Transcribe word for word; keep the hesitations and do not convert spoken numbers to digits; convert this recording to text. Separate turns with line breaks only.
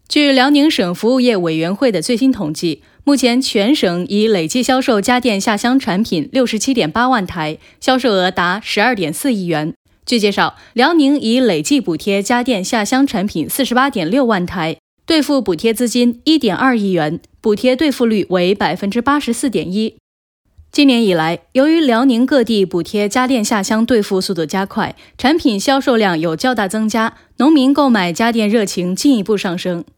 据辽宁省服务业委员会的最新统计，目前全省已累计销售家电下乡产品 六十七点八万台，销售额达 十二点四亿元。据介绍，辽宁已累计补贴家电下乡产品 四十八点六万台，兑付补贴资金 一点二亿元，补贴兑付率为 百分之八十四点一。今年以来，由于辽宁各地补贴家电下乡兑付速度加快，产品销售量有较大增加，农民购买家电热情进一步上升。